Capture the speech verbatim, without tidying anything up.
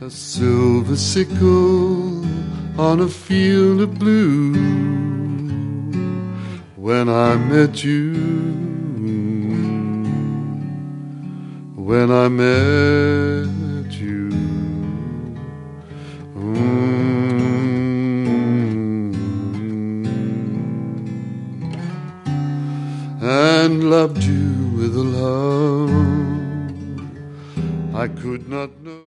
a silver sickle on a field of blue. When I met you, when I met you, mm, and loved you with a love I could not know.